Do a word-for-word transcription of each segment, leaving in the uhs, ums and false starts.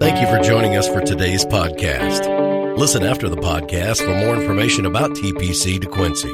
Thank you for joining us for today's podcast. Listen after the podcast for more information about T P C DeQuincy.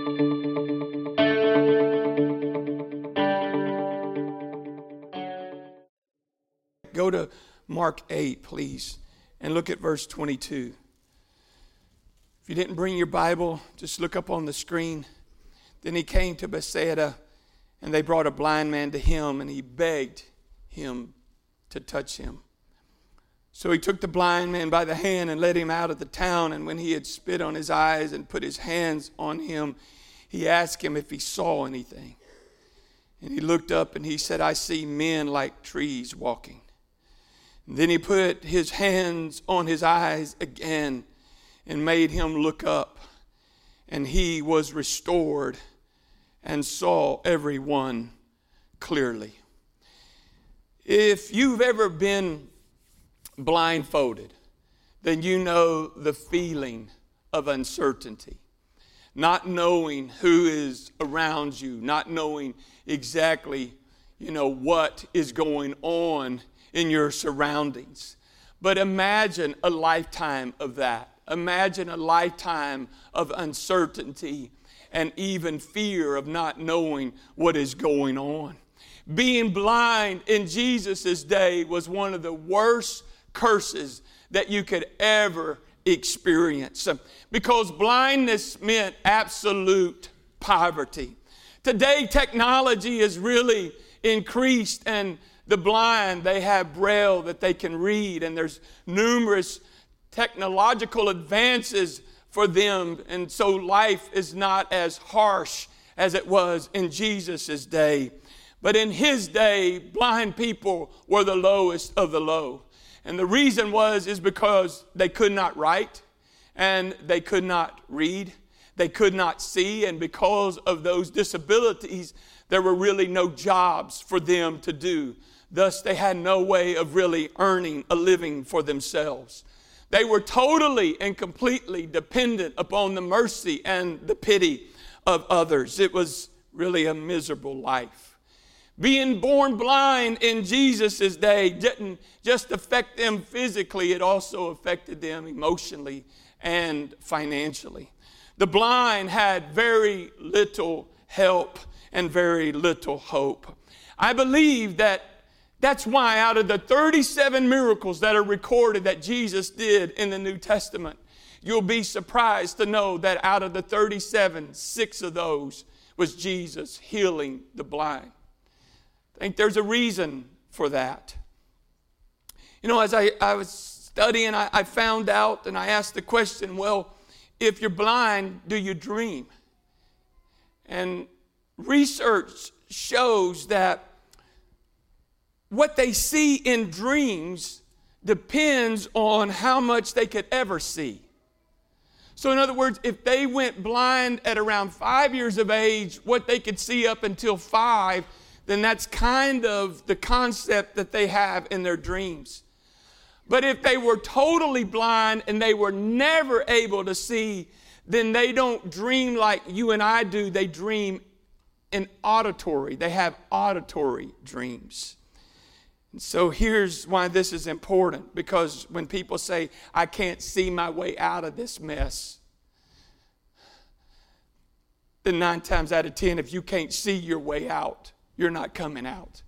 Go to Mark eight, please, and look at verse twenty-two. If you didn't bring your Bible, just look up on the screen. Then he came to Bethsaida, and they brought a blind man to him, and he begged him to touch him. So he took the blind man by the hand and led him out of the town. And when he had spit on his eyes and put his hands on him, he asked him if he saw anything. And he looked up and he said, I see men like trees walking. And then he put his hands on his eyes again and made him look up. And he was restored and saw everyone clearly. If you've ever been blindfolded, then you know the feeling of uncertainty. Not knowing who is around you, not knowing exactly, you know, what is going on in your surroundings. But imagine a lifetime of that. Imagine a lifetime of uncertainty and even fear of not knowing what is going on. Being blind in Jesus' day was one of the worst curses that you could ever experience, because blindness meant absolute poverty. Today, technology is really increased, and the blind, they have Braille that they can read, and there's numerous technological advances for them, and so life is not as harsh as it was in Jesus' day. But in his day, blind people were the lowest of the low. And the reason was is because they could not write and they could not read. They could not see. And because of those disabilities, there were really no jobs for them to do. Thus, they had no way of really earning a living for themselves. They were totally and completely dependent upon the mercy and the pity of others. It was really a miserable life. Being born blind in Jesus' day didn't just affect them physically, it also affected them emotionally and financially. The blind had very little help and very little hope. I believe that that's why out of the thirty-seven miracles that are recorded that Jesus did in the New Testament, you'll be surprised to know that out of the thirty-seven, six of those was Jesus healing the blind. I think there's a reason for that. You know, as I, I was studying, I, I found out and I asked the question, well, if you're blind, do you dream? And research shows that what they see in dreams depends on how much they could ever see. So in other words, if they went blind at around five years of age, what they could see up until five, then that's kind of the concept that they have in their dreams. But if they were totally blind and they were never able to see, then they don't dream like you and I do. They dream in auditory. They have auditory dreams. And so here's why this is important. Because when people say, I can't see my way out of this mess, then nine times out of ten, if you can't see your way out, you're not coming out.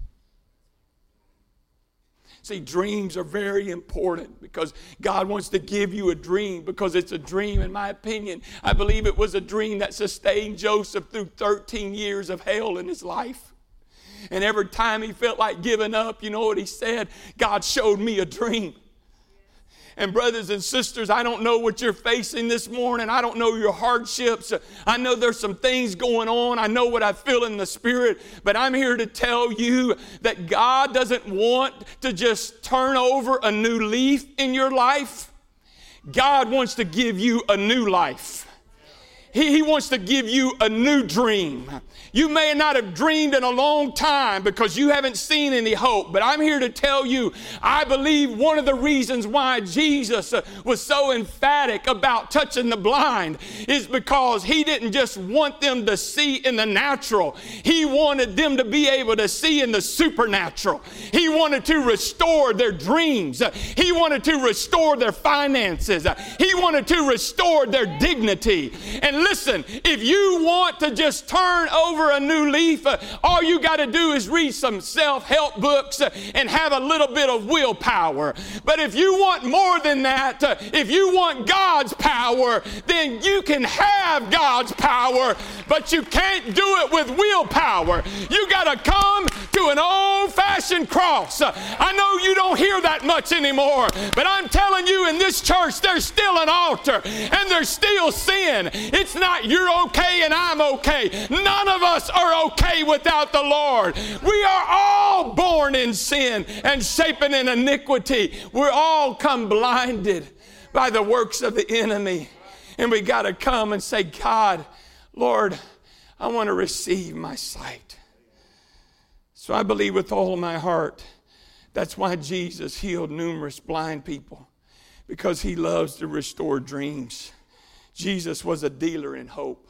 See, dreams are very important because God wants to give you a dream, because it's a dream, in my opinion. I believe it was a dream that sustained Joseph through thirteen years of hell in his life. And every time he felt like giving up, you know what he said? God showed me a dream. And brothers and sisters, I don't know what you're facing this morning. I don't know your hardships. I know there's some things going on. I know what I feel in the spirit. But I'm here to tell you that God doesn't want to just turn over a new leaf in your life. God wants to give you a new life. He, he wants to give you a new dream. You may not have dreamed in a long time because you haven't seen any hope. But I'm here to tell you, I believe one of the reasons why Jesus uh, was so emphatic about touching the blind is because he didn't just want them to see in the natural. He wanted them to be able to see in the supernatural. He wanted to restore their dreams. Uh, he wanted to restore their finances. Uh, he wanted to restore their dignity. And listen, if you want to just turn over a new leaf, uh, all you got to do is read some self-help books uh, and have a little bit of willpower. But if you want more than that, uh, if you want God's power, then you can have God's power, but you can't do it with willpower. You got to come to an old-fashioned cross. Uh, I know you don't hear that much anymore, but I'm telling you, in this church, there's still an altar and there's still sin. It's not you're okay and I'm okay. None of us are okay without the Lord. We are all born in sin and shapen in iniquity. We're all come blinded by the works of the enemy. And we got to come and say, God, Lord, I want to receive my sight. So I believe with all of my heart, that's why Jesus healed numerous blind people, because he loves to restore dreams. Jesus was a dealer in hope.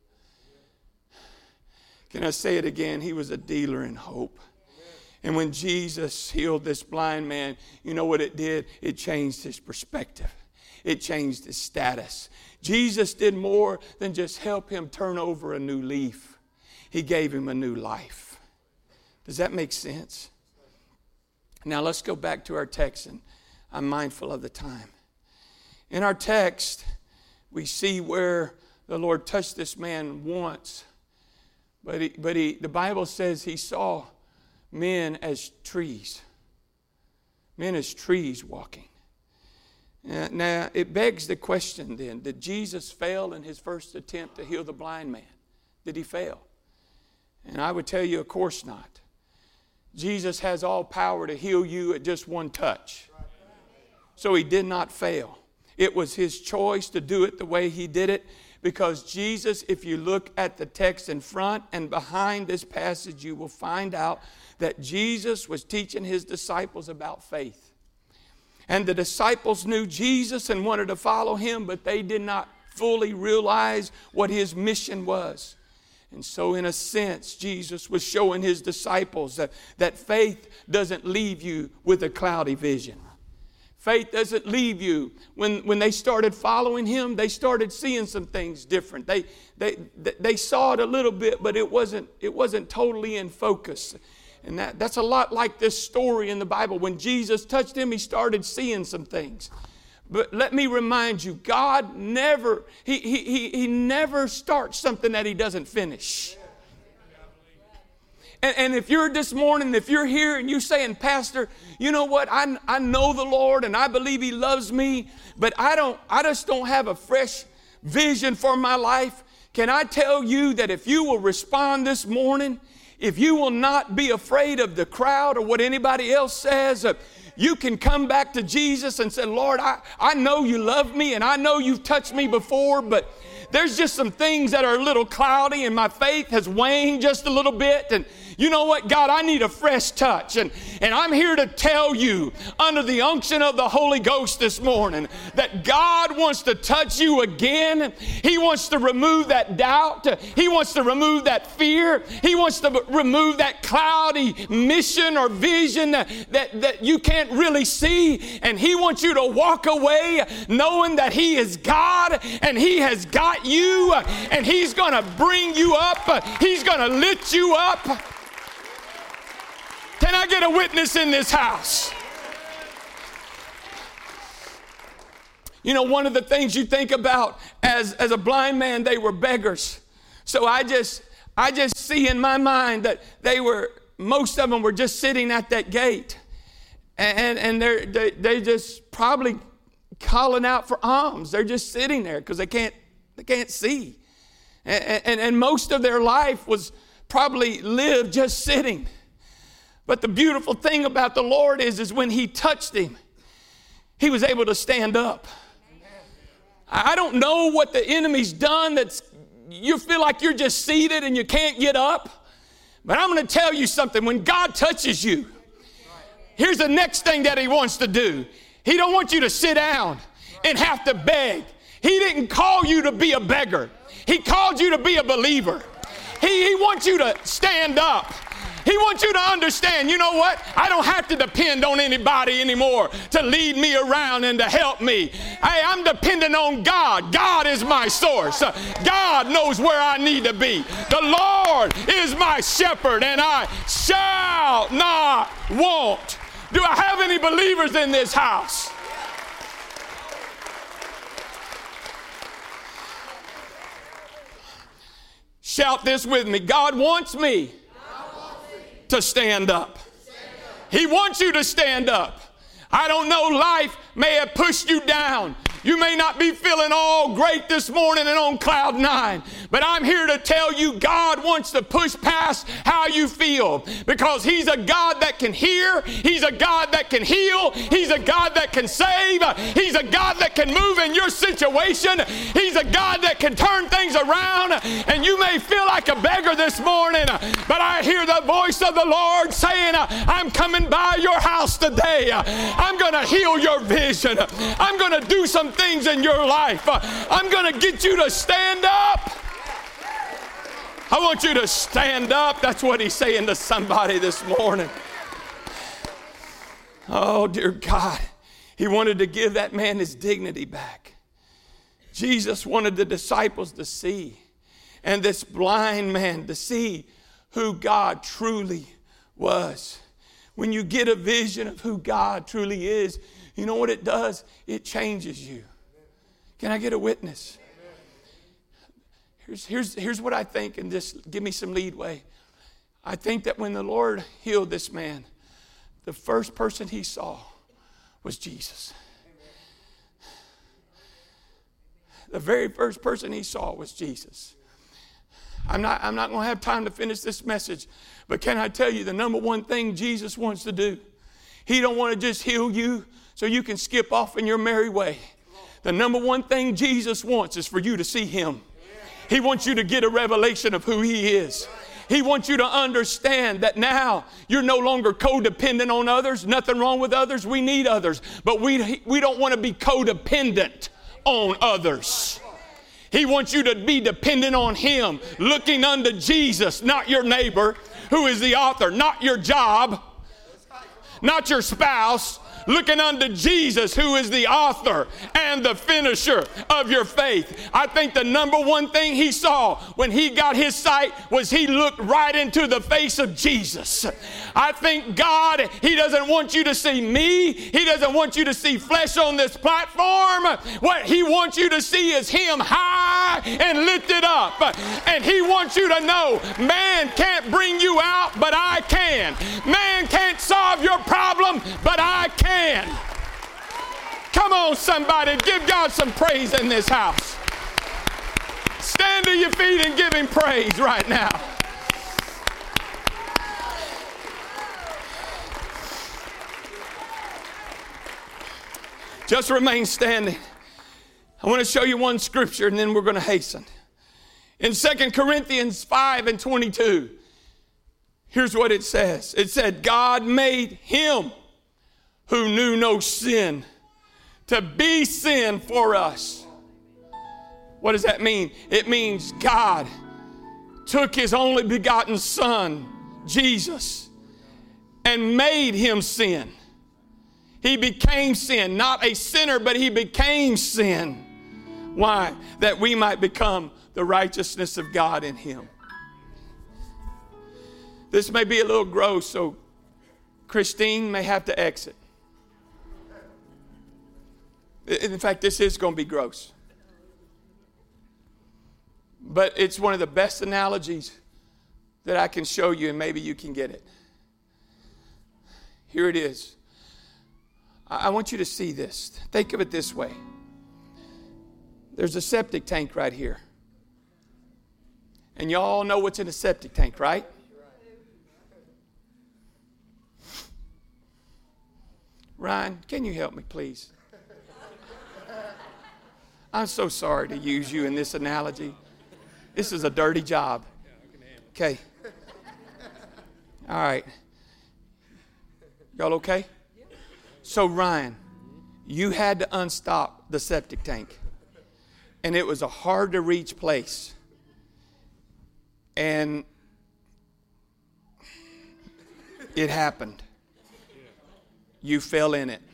Can I say it again? He was a dealer in hope. And when Jesus healed this blind man, you know what it did? It changed his perspective. It changed his status. Jesus did more than just help him turn over a new leaf. He gave him a new life. Does that make sense? Now let's go back to our text, and I'm mindful of the time. In our text, we see where the Lord touched this man once. But, he, but he, the Bible says he saw men as trees. Men as trees walking. Uh, now, it begs the question then, did Jesus fail in his first attempt to heal the blind man? Did he fail? And I would tell you, of course not. Jesus has all power to heal you at just one touch. So he did not fail. It was his choice to do it the way he did it, because Jesus, if you look at the text in front and behind this passage, you will find out that Jesus was teaching his disciples about faith. And the disciples knew Jesus and wanted to follow him, but they did not fully realize what his mission was. And so in a sense, Jesus was showing his disciples that, that faith doesn't leave you with a cloudy vision. Faith doesn't leave you. When, when they started following him, they started seeing some things different. They, they, they saw it a little bit, but it wasn't, it wasn't totally in focus. And that, that's a lot like this story in the Bible. When Jesus touched him, he started seeing some things. But let me remind you, God never, he, he, he, he never starts something that he doesn't finish. And, and if you're this morning, if you're here and you're saying, Pastor, you know what, I, I know the Lord and I believe he loves me, but I don't, I just don't have a fresh vision for my life. Can I tell you that if you will respond this morning, if you will not be afraid of the crowd or what anybody else says, uh, you can come back to Jesus and say, Lord, I, I know you love me and I know you've touched me before, but there's just some things that are a little cloudy and my faith has waned just a little bit. And you know what, God, I need a fresh touch. And, and I'm here to tell you, under the unction of the Holy Ghost this morning, that God wants to touch you again. He wants to remove that doubt. He wants to remove that fear. He wants to remove that cloudy mission or vision that, that, that you can't really see. And he wants you to walk away knowing that he is God and he has got you and he's going to bring you up. He's going to lift you up. Can I get a witness in this house? You know, one of the things you think about as, as a blind man, they were beggars. So I just, I just see in my mind that they were, most of them were just sitting at that gate. And, and they're, they, they just probably calling out for alms. They're just sitting there because they can't, they can't see. And, and, and most of their life was probably lived just sitting. But the beautiful thing about the Lord is, is when he touched him, he was able to stand up. I don't know what the enemy's done that's you feel like you're just seated and you can't get up. But I'm going to tell you something. When God touches you, here's the next thing that he wants to do. He don't want you to sit down and have to beg. He didn't call you to be a beggar. He called you to be a believer. He, he wants you to stand up. He wants you to understand, you know what? I don't have to depend on anybody anymore to lead me around and to help me. Hey, I'm dependent on God. God is my source. God knows where I need to be. The Lord is my shepherd, and I shall not want. Do I have any believers in this house? Shout this with me. God wants me to stand up. He wants you to stand up. I don't know, life may have pushed you down. You may not be feeling all great this morning and on cloud nine, but I'm here to tell you God wants to push past how you feel, because he's a God that can hear, he's a God that can heal, he's a God that can save, he's a God that can move in your situation, he's a God that can turn things around. And you may feel like a beggar this morning, but I hear the voice of the Lord saying, I'm coming by your house today. I'm going to heal your vision. I'm going to do some things in your life. I'm going to get you to stand up. I want you to stand up. That's what he's saying to somebody this morning. Oh, dear God. He wanted to give that man his dignity back. Jesus wanted the disciples to see, and this blind man to see who God truly was. When you get a vision of who God truly is, you know what it does? It changes you. Can I get a witness? Here's, here's, here's what I think, and just give me some leadway. I think that when the Lord healed this man, the first person he saw was Jesus. The very first person he saw was Jesus. I'm not, I'm not going to have time to finish this message, but can I tell you the number one thing Jesus wants to do? He don't want to just heal you so you can skip off in your merry way. The number one thing Jesus wants is for you to see him. He wants you to get a revelation of who he is. He wants you to understand that now you're no longer codependent on others. Nothing wrong with others. We need others. But we, we don't want to be codependent on others. He wants you to be dependent on him, looking unto Jesus, not your neighbor, who is the author, not your job, not your spouse, looking unto Jesus, who is the author and the finisher of your faith. I think the number one thing he saw when he got his sight was he looked right into the face of Jesus. I think God, he doesn't want you to see me. He doesn't want you to see flesh on this platform. What he wants you to see is him high and lifted up. And he wants you to know, man can't bring you out, but I can. Man can't solve your problem, but I can. Come on, somebody, give God some praise in this house. Stand to your feet and give him praise right now. Just remain standing. I want to show you one scripture and then we're going to hasten. In Second Corinthians five and twenty-two, here's what it says. It said, God made him who knew no sin to be sin for us. What does that mean? It means God took his only begotten son, Jesus, and made him sin. He became sin, not a sinner, but he became sin. Why? That we might become the righteousness of God in him. This may be a little gross, so Christine may have to exit. In fact, this is going to be gross. But it's one of the best analogies that I can show you, and maybe you can get it. Here it is. I want you to see this. Think of it this way. There's a septic tank right here. And y'all know what's in a septic tank, right? Ryan, can you help me, please? I'm so sorry to use you in this analogy. This is a dirty job. Okay. All right. Y'all okay? So, Ryan, you had to unstop the septic tank. And it was a hard-to-reach place. And it happened. You fell in it.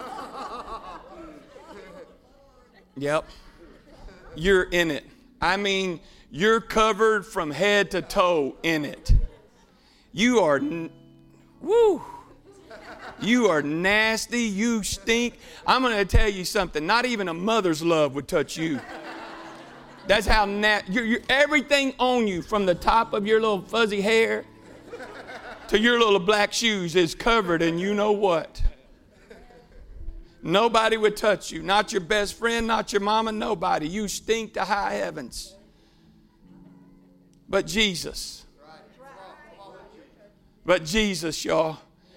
Yep. You're in it. I mean, you're covered from head to toe in it. You are, woo, you are nasty. You stink. I'm going to tell you something. Not even a mother's love would touch you. That's how nasty. You're, you're, everything on you, from the top of your little fuzzy hair to your little black shoes, is covered in you know what. Nobody would touch you. Not your best friend, not your mama, nobody. You stink to high heavens. But Jesus. But Jesus, y'all.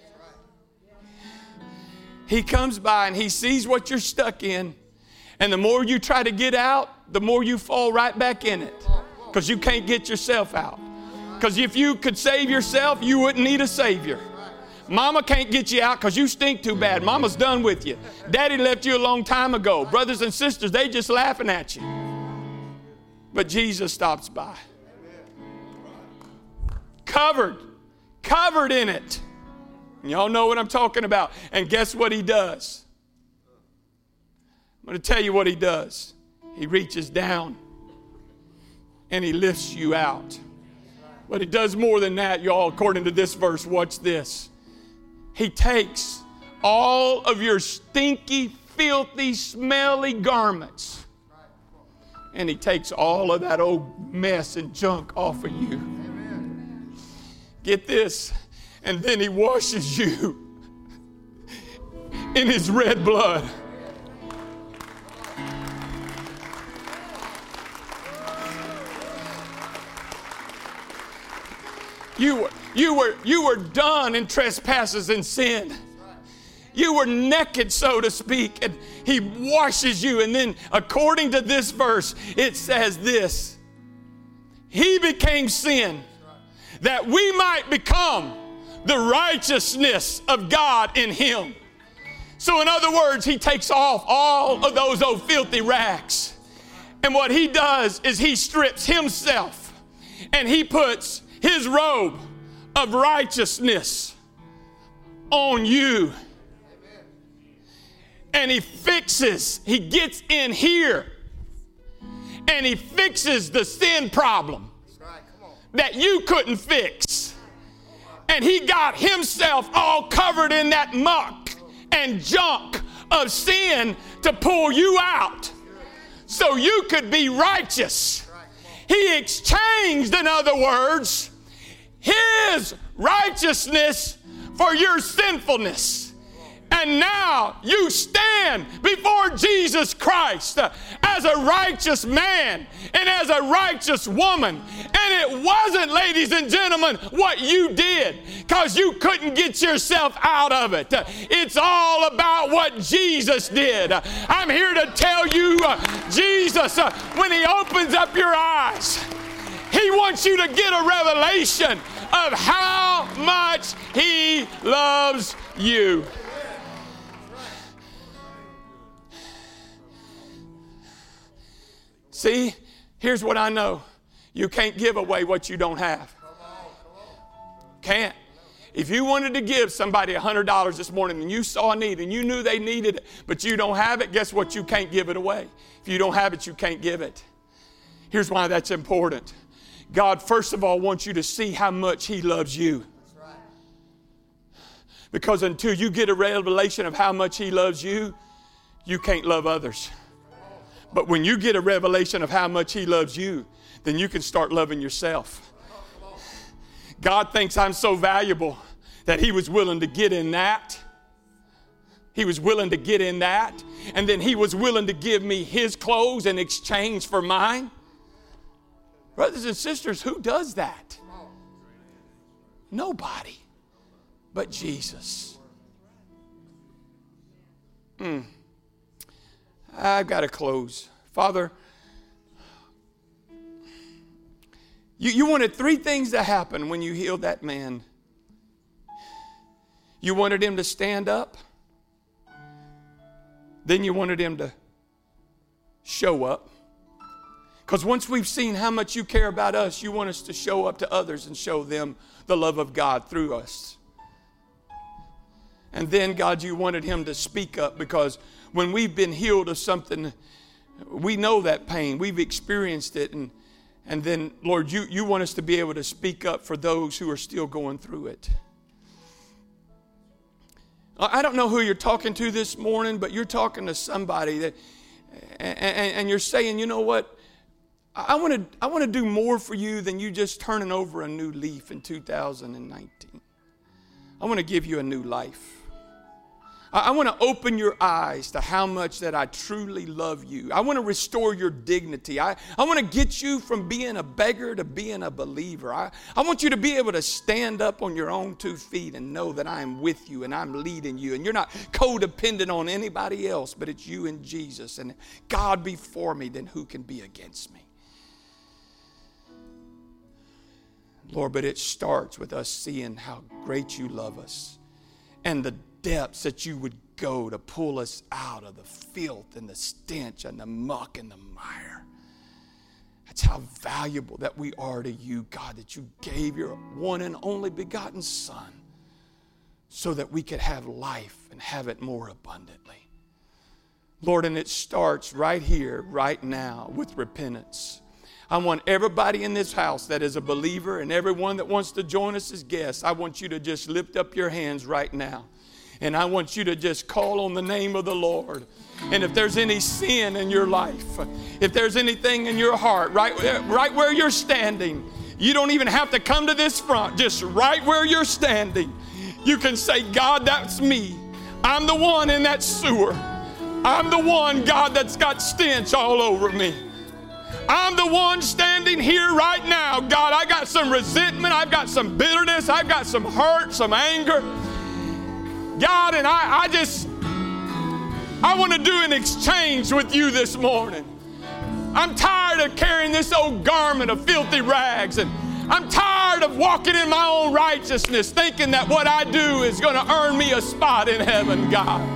He comes by and he sees what you're stuck in. And the more you try to get out, the more you fall right back in it. Because you can't get yourself out. Because if you could save yourself, you wouldn't need a Savior. Mama can't get you out because you stink too bad. Mama's done with you. Daddy left you a long time ago. Brothers and sisters, they just laughing at you. But Jesus stops by. Covered. Covered in it. And y'all know what I'm talking about. And guess what he does? I'm going to tell you what he does. He reaches down and he lifts you out. But he does more than that, y'all, according to this verse. Watch this. He takes all of your stinky, filthy, smelly garments. And he takes all of that old mess and junk off of you. Get this. And then he washes you in his red blood. You were, you were, you were done in trespasses and sin. You were naked, so to speak, and he washes you. And then according to this verse, it says this: he became sin that we might become the righteousness of God in him. So in other words, he takes off all of those old filthy rags. And what he does is he strips himself and he puts his robe of righteousness on you. And he fixes, he gets in here and he fixes the sin problem that you couldn't fix. And he got himself all covered in that muck and junk of sin to pull you out so you could be righteous. He exchanged, in other words, his righteousness for your sinfulness. And now you stand before Jesus Christ as a righteous man and as a righteous woman. And it wasn't, ladies and gentlemen, what you did, because you couldn't get yourself out of it. It's all about what Jesus did. I'm here to tell you, Jesus, when he opens up your eyes, he wants you to get a revelation of how much he loves you. See, here's what I know. You can't give away what you don't have. Can't. If you wanted to give somebody one hundred dollars this morning and you saw a need and you knew they needed it, but you don't have it, guess what? You can't give it away. If you don't have it, you can't give it. Here's why that's important. God, first of all, wants you to see how much he loves you. Because until you get a revelation of how much he loves you, you can't love others. But when you get a revelation of how much he loves you, then you can start loving yourself. God thinks I'm so valuable that he was willing to get in that. He was willing to get in that. And then he was willing to give me his clothes in exchange for mine. Brothers and sisters, who does that? Nobody but Jesus. Mm. I've got to close. Father, You, you wanted three things to happen when you healed that man. You wanted him to stand up. Then you wanted him to show up. Because once we've seen how much you care about us, you want us to show up to others and show them the love of God through us. And then, God, you wanted him to speak up, because when we've been healed of something, we know that pain. We've experienced it. And, and then, Lord, you, you want us to be able to speak up for those who are still going through it. I don't know who you're talking to this morning, but you're talking to somebody that, and, and you're saying, you know what? I want to I want to do more for you than you just turning over a new leaf in two thousand nineteen. I want to give you a new life. I want to open your eyes to how much that I truly love you. I want to restore your dignity. I, I want to get you from being a beggar to being a believer. I, I want you to be able to stand up on your own two feet and know that I am with you and I'm leading you. And you're not codependent on anybody else, but it's you and Jesus. And God be for me, then who can be against me? Lord, but it starts with us seeing how great you love us and the depths that you would go to pull us out of the filth and the stench and the muck and the mire. That's how valuable that we are to you, God, that you gave your one and only begotten Son so that we could have life and have it more abundantly. Lord, and it starts right here, right now, with repentance. I want everybody in this house that is a believer and everyone that wants to join us as guests, I want you to just lift up your hands right now. And I want you to just call on the name of the Lord. And if there's any sin in your life, if there's anything in your heart, right, right where you're standing, you don't even have to come to this front. Just right where you're standing, you can say, God, that's me. I'm the one in that sewer. I'm the one, God, that's got stench all over me. I'm the one standing here right now. God, I got some resentment. I've got some bitterness. I've got some hurt, some anger. God, and I, I just, I want to do an exchange with you this morning. I'm tired of carrying this old garment of filthy rags, and I'm tired of walking in my own righteousness, thinking that what I do is going to earn me a spot in heaven, God.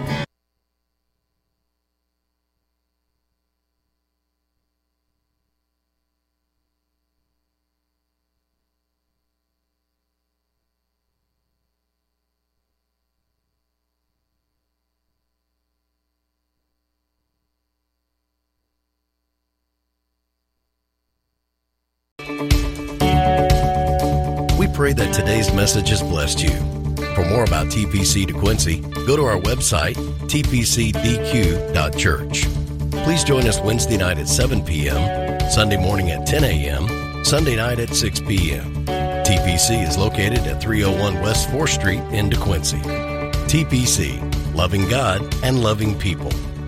We pray that today's message has blessed you. For more about T P C DeQuincy, go to our website, t p c d q dot church. Please join us Wednesday night at seven p.m., Sunday morning at ten a.m., Sunday night at six p.m. T P C is located at three oh one West fourth Street in DeQuincy. T P C, loving God and loving people.